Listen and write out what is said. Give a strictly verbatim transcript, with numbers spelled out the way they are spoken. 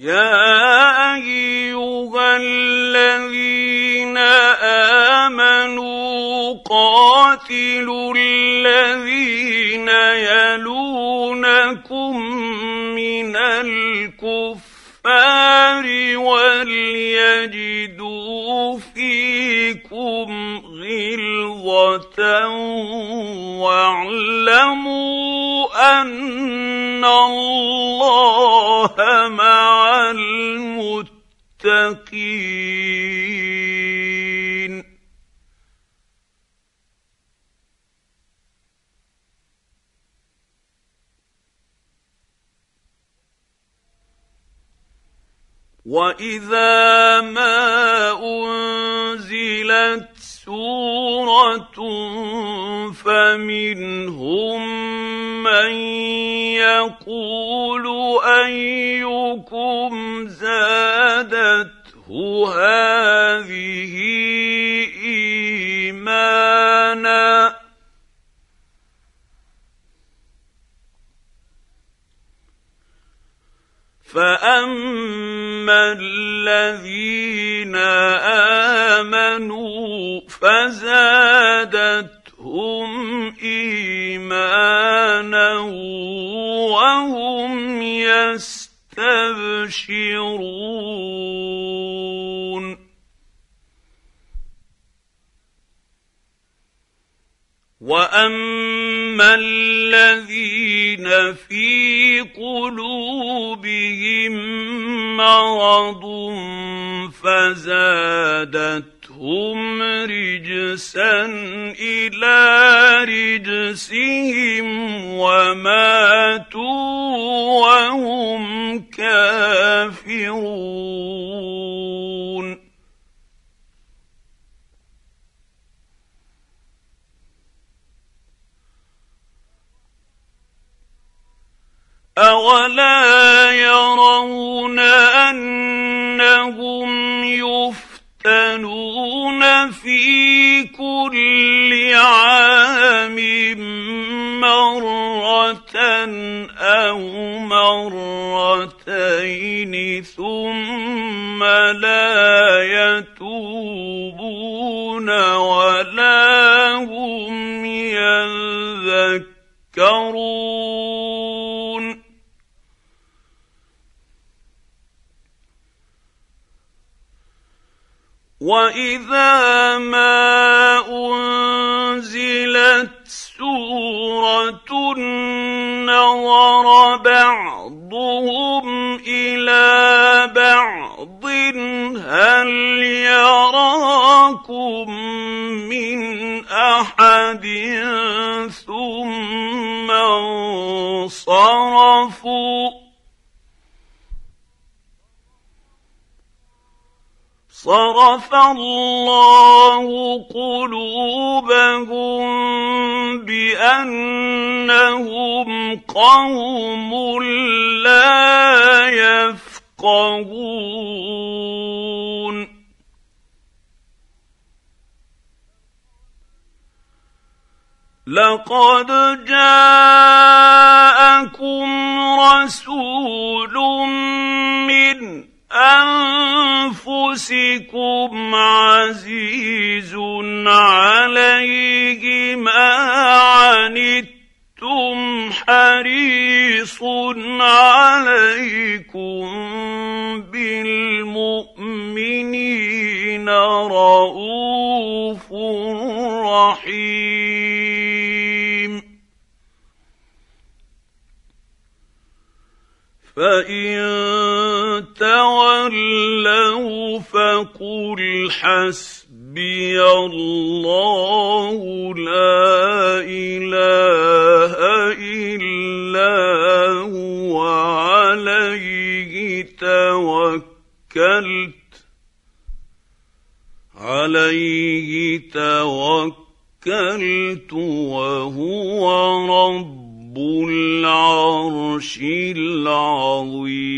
يَا أَيُّهَا الَّذِينَ آمَنُوا قَاتِلُوا الَّذِينَ يَلُونَكُم مِّنَ الْكُفَّارِ وَلْيَجِدُوا فِيكُمْ غِلْظَةً وَاعْلَمُوا أَنَّ اللَّهَ مَعَ الْمُتَّقِينَ. وَإِذَا مَا أُنزِلَتْ سُورَةٌ فَمِنْهُم مَّن يَقُولُ أَيُّكُمْ زَادَتْهُ هَٰذِهِ إِيمَانًا فَأَمَّا الَّذِينَ آمَنُوا فَزَادَتْهُمْ إِيمَانًا وَهُمْ يَسْتَبْشِرُونَ. وَأَمَّا الَّذِينَ فِي قُلُوبِهِم مَّرَضٌ فَزَادَتْهُمْ رِجْسًا إِلَىٰ رِجْسِهِمْ وَمَاتُوا وَهُمْ كَافِرُونَ. أَوَلَا يَرَوْنَ أَنَّهُمْ يُفْتَنُونَ فِي كُلِّ عَامٍ مَّرَّةً أَوْ مَرَّتَيْنِ ثُمَّ لَا يَتُوبُونَ وَلَا هُمْ يَذَّكَّرُونَ. وَإِذَا مَا أُنزِلَتْ سُورَةٌ نَّظَرَ بَعْضُهُمْ إِلَىٰ بَعْضٍ هَلْ يَرَاكُم مِّنْ أَحَدٍ ثُمَّ انصَرَفُوا صَرَفَ اللَّهُ قُلُوبَهُم بِأَنَّهُمْ قَوْمٌ لَّا يَفْقَهُونَ. لَقَدْ جَاءَكُمْ رَسُولٌ مِّنْ أَنفُسِكُمْ عَزِيزٌ عَلَيْهِ مَا عَنِتُّمْ حَرِيصٌ عَلَيْكُم بِالْمُؤْمِنِينَ رَءُوفٌ رَّحِيمٌ. فَإِن تَوَلَّوْا فَقُلْ حَسْبِيَ اللَّهُ لَا إِلَٰهَ إِلَّا هُوَ عَلَيْهِ تَوَكَّلْتُ عَلَيْهِ تَوَكَّلْتُ وَهُوَ رَبُّ الْعَرْشِ الْعَظِيمِ.